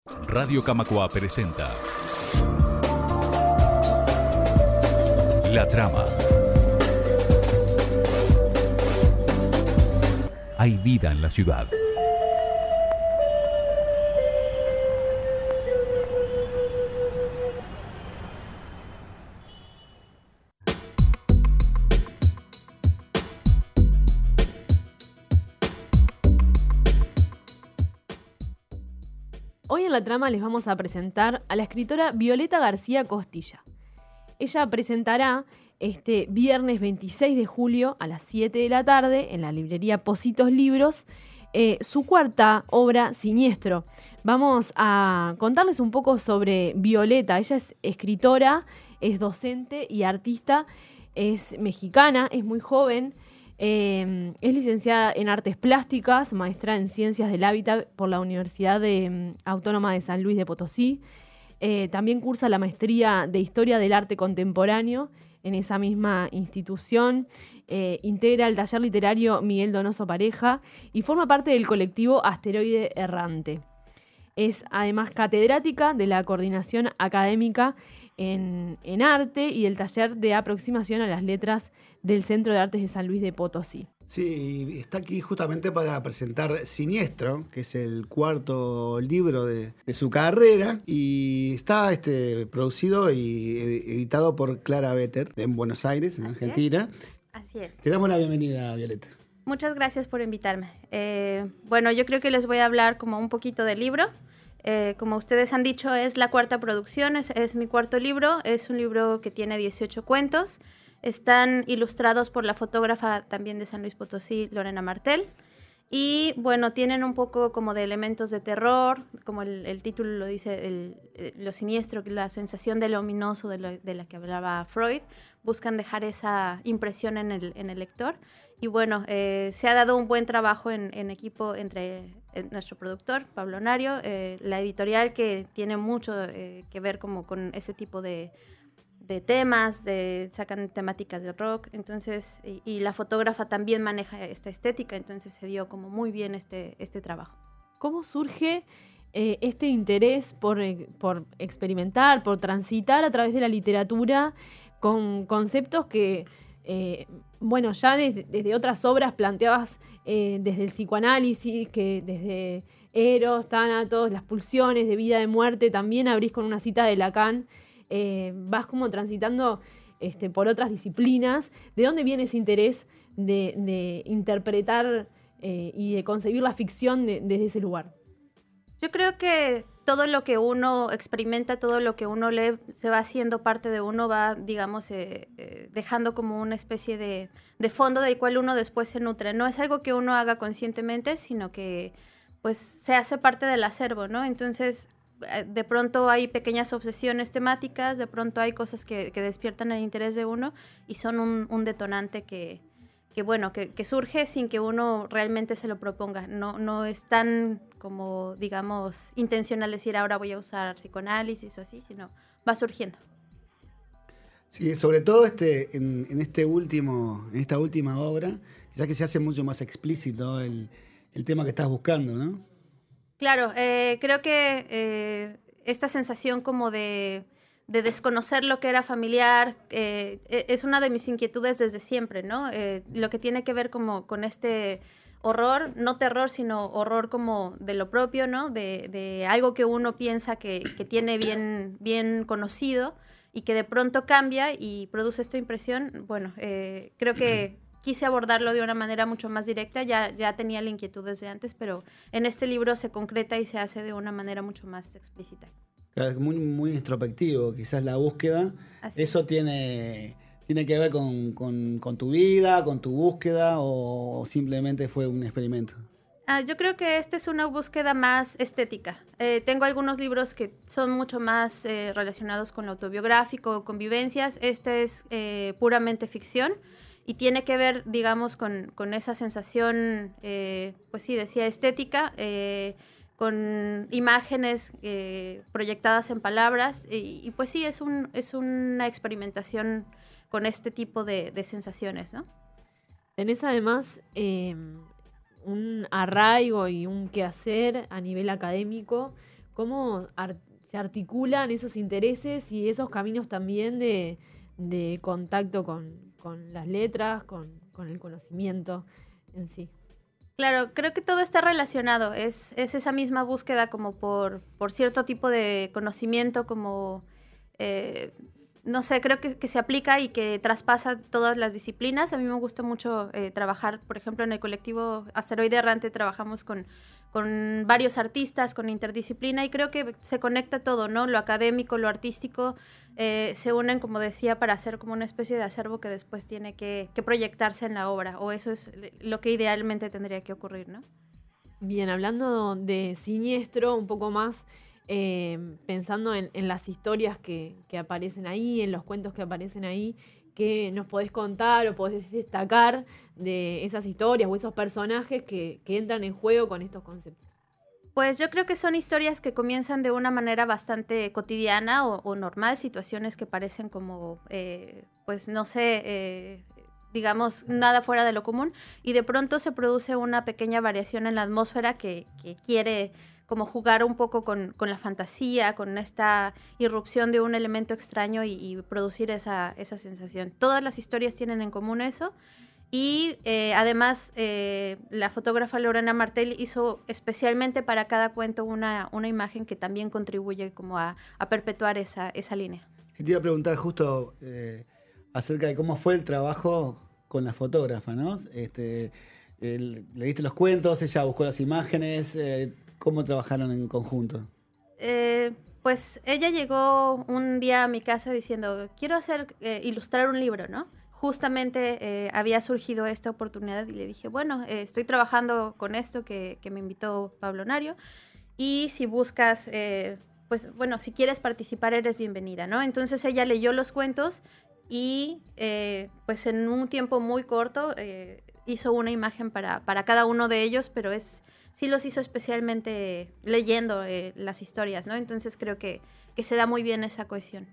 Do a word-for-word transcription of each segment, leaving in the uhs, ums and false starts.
Radio Camacuá presenta La Trama. Hay vida en la ciudad. Hoy en La Trama les vamos a presentar a la escritora Violeta García Costilla. Ella presentará este viernes veintiséis de julio a las siete de la tarde en la librería Positos Libros eh, su cuarta obra, Siniestro. Vamos a contarles un poco sobre Violeta. Ella es escritora, es docente y artista, es mexicana, es muy joven. Eh, es licenciada en Artes Plásticas, maestra en Ciencias del Hábitat por la Universidad de, um, Autónoma de San Luis de Potosí. Eh, también cursa la maestría de Historia del Arte Contemporáneo en esa misma institución. Eh, integra el taller literario Miguel Donoso Pareja y forma parte del colectivo Asteroide Errante. Es además catedrática de la Coordinación Académica en, en Arte y del taller de aproximación a las letras del Centro de Artes de San Luis de Potosí. Sí, está aquí justamente para presentar Siniestro, que es el cuarto libro de, de su carrera, y está este, producido y editado por Clara Vetter en Buenos Aires, en Así Argentina. Es. Así es. Te damos la bienvenida, Violeta. Muchas gracias por invitarme. Eh, bueno, yo creo que les voy a hablar como un poquito del libro. Eh, como ustedes han dicho, es la cuarta producción, es, es mi cuarto libro. Es un libro que tiene dieciocho cuentos. Están ilustrados por la fotógrafa también de San Luis Potosí, Lorena Martel. Y bueno, tienen un poco como de elementos de terror, como el, el título lo dice, el, el, lo siniestro, la sensación de lo ominoso de, lo, de la que hablaba Freud. Buscan dejar esa impresión en el, en el lector. Y bueno, eh, se ha dado un buen trabajo en, en equipo entre en nuestro productor, Pablo Nario, eh, la editorial que tiene mucho eh, que ver como con ese tipo de... de temas, de, sacan temáticas de rock, entonces, y, y la fotógrafa también maneja esta estética, entonces se dio como muy bien este, este trabajo. ¿Cómo surge eh, este interés por, eh, por experimentar, por transitar a través de la literatura con conceptos que, eh, bueno, ya desde, desde otras obras planteabas eh, desde el psicoanálisis, que desde Eros, Tánatos, las pulsiones de vida, de muerte, también abrís con una cita de Lacan. Eh, vas como transitando este, por otras disciplinas. ¿De dónde viene ese interés de, de interpretar eh, y de concebir la ficción de, desde ese lugar? Yo creo que todo lo que uno experimenta, todo lo que uno lee, se va haciendo parte de uno, va, digamos, eh, eh, dejando como una especie de, de fondo del cual uno después se nutre. No es algo que uno haga conscientemente, sino que pues se hace parte del acervo, ¿no? Entonces, de pronto hay pequeñas obsesiones temáticas, de pronto hay cosas que, que despiertan el interés de uno y son un, un detonante que, que bueno, que, que surge sin que uno realmente se lo proponga. No, no es tan como, digamos, intencional decir ahora voy a usar psicoanálisis o así, sino va surgiendo. Sí, sobre todo este, en, en, este último, en esta última obra, quizás que se hace mucho más explícito el, el tema que estás buscando, ¿no? Claro, eh, creo que eh, esta sensación como de, de desconocer lo que era familiar eh, es una de mis inquietudes desde siempre, ¿no? Eh, lo que tiene que ver como con este horror, no terror, sino horror como de lo propio, ¿no? De, de algo que uno piensa que, que tiene bien, bien conocido y que de pronto cambia y produce esta impresión. Bueno, eh, creo que quise abordarlo de una manera mucho más directa, ya, ya tenía la inquietud desde antes, pero en este libro se concreta y se hace de una manera mucho más explícita. Claro, es muy, muy introspectivo, quizás la búsqueda, Así eso es. tiene, tiene que ver con, con, con tu vida, con tu búsqueda, o simplemente fue un experimento. Ah, yo creo que esta es una búsqueda más estética. Eh, tengo algunos libros que son mucho más eh, relacionados con lo autobiográfico, con vivencias. Este es eh, puramente ficción. Y tiene que ver, digamos, con, con esa sensación, eh, pues sí, decía estética, eh, con imágenes eh, proyectadas en palabras. Y, y pues sí, es, un, es una experimentación con este tipo de, de sensaciones, ¿no? Tenés además eh, un arraigo y un quehacer a nivel académico cómo ar- se articulan esos intereses y esos caminos también de, de contacto con, con las letras, con, con el conocimiento en sí. Claro, creo que todo está relacionado. Es, es esa misma búsqueda como por, por cierto tipo de conocimiento, como, eh, no sé, creo que, que se aplica y que traspasa todas las disciplinas. A mí me gusta mucho eh, trabajar, por ejemplo, en el colectivo Asteroide Errante trabajamos con, con varios artistas, con interdisciplina, y creo que se conecta todo, ¿no? Lo académico, lo artístico, eh, se unen, como decía, para hacer como una especie de acervo que después tiene que, que proyectarse en la obra, o eso es lo que idealmente tendría que ocurrir, ¿no? Bien, hablando de Siniestro, un poco más eh, pensando en, en las historias que, que aparecen ahí, en los cuentos que aparecen ahí, ¿qué nos podés contar o podés destacar de esas historias o esos personajes que, que entran en juego con estos conceptos? Pues yo creo que son historias que comienzan de una manera bastante cotidiana o, o normal, situaciones que parecen como, eh, pues no sé, eh, digamos, nada fuera de lo común, y de pronto se produce una pequeña variación en la atmósfera que, que quiere como jugar un poco con, con la fantasía, con esta irrupción de un elemento extraño y, y producir esa, esa sensación. Todas las historias tienen en común eso. Y eh, además eh, la fotógrafa Lorena Martel hizo especialmente para cada cuento una, una imagen que también contribuye como a, a perpetuar esa, esa línea. Sí, te iba a preguntar justo eh, acerca de cómo fue el trabajo con la fotógrafa, ¿no? Este, el, le diste los cuentos, ella buscó las imágenes, eh, ¿cómo trabajaron en conjunto? Eh, pues ella llegó un día a mi casa diciendo, quiero hacer, eh, ilustrar un libro, ¿no? Justamente eh, había surgido esta oportunidad y le dije, bueno, eh, estoy trabajando con esto que, que me invitó Pablo Nario, y si buscas, eh, pues bueno, si quieres participar eres bienvenida, ¿no? Entonces ella leyó los cuentos y eh, pues en un tiempo muy corto eh, hizo una imagen para, para cada uno de ellos, pero es, sí los hizo especialmente leyendo eh, las historias, ¿no? Entonces creo que, que se da muy bien esa cohesión.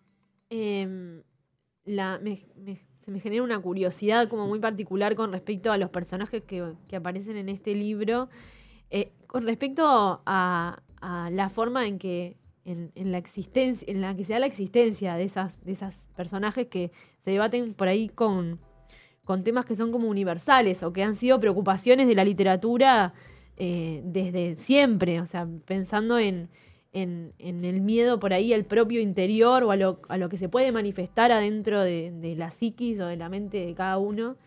Eh, la, me, me, se me genera una curiosidad como muy particular con respecto a los personajes que, que aparecen en este libro, eh, con respecto a, a la forma en que en, en la existencia, en la que se da la existencia de esas, de esas personajes que se debaten por ahí con, con temas que son como universales o que han sido preocupaciones de la literatura eh, desde siempre, o sea, pensando en En, en el miedo por ahí al propio interior o a lo, a lo que se puede manifestar adentro de, de la psiquis o de la mente de cada uno,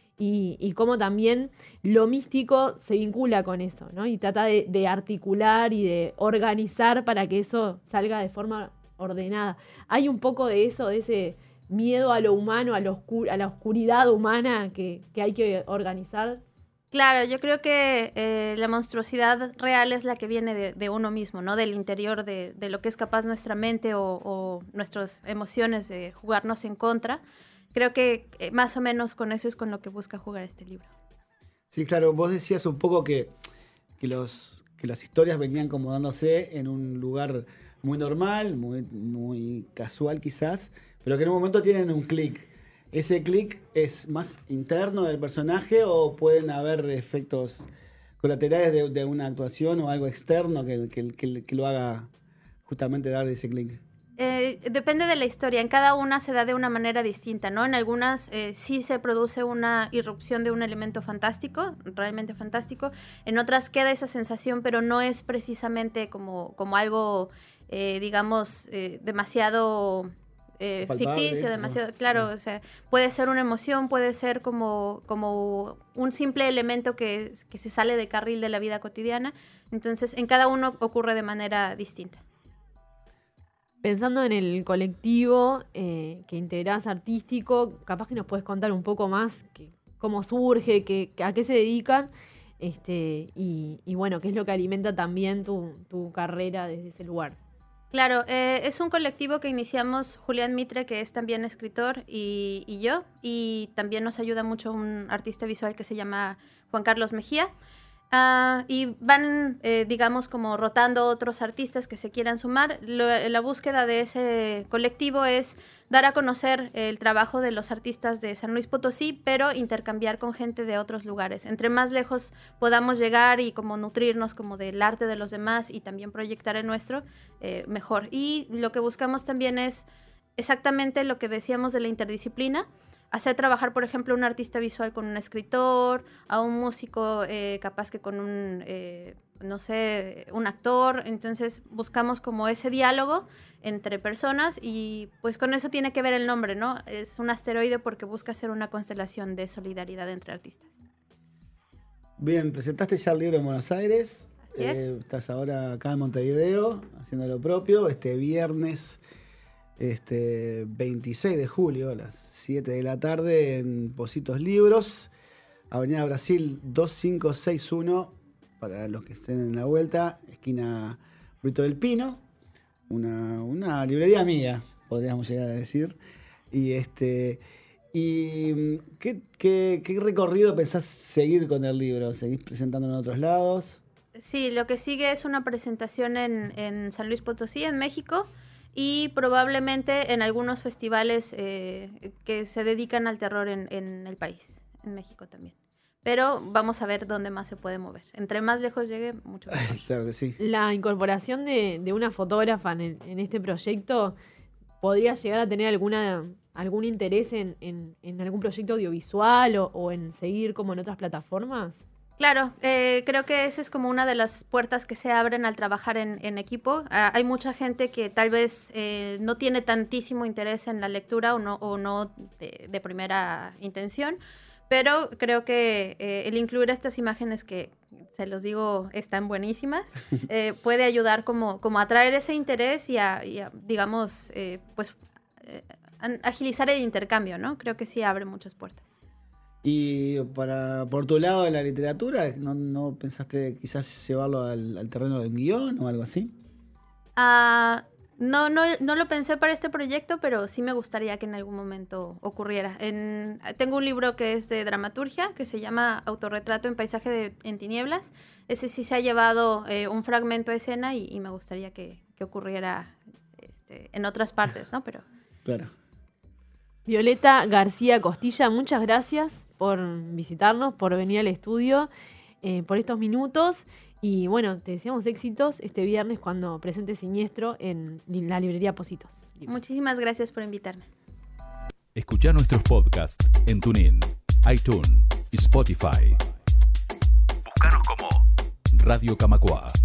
y, y cómo también lo místico se vincula con eso, ¿no? Y trata de, de articular y de organizar para que eso salga de forma ordenada. Hay un poco de eso, de ese miedo a lo humano, a, lo oscur- a la oscuridad humana que, que hay que organizar. Claro, yo creo que eh, la monstruosidad real es la que viene de, de uno mismo, ¿no? Del interior, de, de lo que es capaz nuestra mente o, o nuestras emociones de jugarnos en contra. Creo que eh, más o menos con eso es con lo que busca jugar este libro. Sí, claro, vos decías un poco que, que, los, que las historias venían como dándose en un lugar muy normal, muy, muy casual quizás, pero que en un momento tienen un clic. ¿Ese clic es más interno del personaje o pueden haber efectos colaterales de, de una actuación o algo externo que, que, que, que lo haga justamente dar ese clic? Eh, depende de la historia. En cada una se da de una manera distinta, ¿no? En algunas eh, sí se produce una irrupción de un elemento fantástico, realmente fantástico. En otras queda esa sensación, pero no es precisamente como, como algo, eh, digamos, eh, demasiado... Eh, ficticio, demasiado, no. Claro, o sea, puede ser una emoción, puede ser como, como un simple elemento que, que se sale de carril de la vida cotidiana. Entonces, en cada uno ocurre de manera distinta. Pensando en el colectivo eh, que integrás artístico, capaz que nos puedes contar un poco más que, cómo surge, que, que, a qué se dedican, este, y, y bueno, qué es lo que alimenta también tu, tu carrera desde ese lugar. Claro, eh, es un colectivo que iniciamos Julián Mitre, que es también escritor, y, y yo, y también nos ayuda mucho un artista visual que se llama Juan Carlos Mejía. Uh, y van, eh, digamos, como rotando otros artistas que se quieran sumar. Lo, la búsqueda de ese colectivo es dar a conocer el trabajo de los artistas de San Luis Potosí, pero intercambiar con gente de otros lugares. Entre más lejos podamos llegar y como nutrirnos como del arte de los demás y también proyectar el nuestro, eh, mejor. Y lo que buscamos también es exactamente lo que decíamos de la interdisciplina, hacer trabajar, por ejemplo, un artista visual con un escritor, a un músico eh, capaz que con un, eh, no sé, un actor. Entonces buscamos como ese diálogo entre personas y pues con eso tiene que ver el nombre, ¿no? Es un asteroide porque busca ser una constelación de solidaridad entre artistas. Bien, presentaste ya el libro en Buenos Aires. Así es. Eh, estás ahora acá en Montevideo haciendo lo propio. Este viernes Este veintiséis de julio a las siete de la tarde en Positos Libros, Avenida Brasil dos cinco seis uno, para los que estén en la vuelta, esquina Brito del Pino, una, una librería mía, podríamos llegar a decir. Y este y ¿qué, qué, qué recorrido pensás seguir con el libro? ¿Seguís presentándolo en otros lados? Sí, lo que sigue es una presentación en, en San Luis Potosí, en México, y probablemente en algunos festivales eh, que se dedican al terror en, en el país, en México también. Pero vamos a ver dónde más se puede mover. Entre más lejos llegue, mucho mejor. Claro que sí. La incorporación de, de una fotógrafa en, en este proyecto, ¿podría llegar a tener alguna, algún interés en, en, en algún proyecto audiovisual o, o en seguir como en otras plataformas? Claro, eh, creo que esa es como una de las puertas que se abren al trabajar en, en equipo. Ah, hay mucha gente que tal vez eh, no tiene tantísimo interés en la lectura o no, o no de, de primera intención, pero creo que eh, el incluir estas imágenes que, se los digo, están buenísimas, eh, puede ayudar como, como a atraer ese interés y a, y a digamos, eh, pues eh, agilizar el intercambio, ¿no? Creo que sí abre muchas puertas. Y para por tu lado de la literatura, ¿no, no pensaste quizás llevarlo al, al terreno del guión o algo así? Uh, no, no, no lo pensé para este proyecto, pero sí me gustaría que en algún momento ocurriera. En, tengo un libro que es de dramaturgia, que se llama Autorretrato en paisaje de, en tinieblas. Ese sí se ha llevado eh, un fragmento a escena y, y me gustaría que, que ocurriera este, en otras partes, ¿no? Pero... Claro. Violeta García Costilla, muchas gracias por visitarnos, por venir al estudio, eh, por estos minutos. Y bueno, te deseamos éxitos este viernes cuando presentes Siniestro en la librería Positos. Muchísimas gracias por invitarme. Escuchá nuestros podcasts en TuneIn, iTunes y Spotify. Búscanos como Radio Camacuá.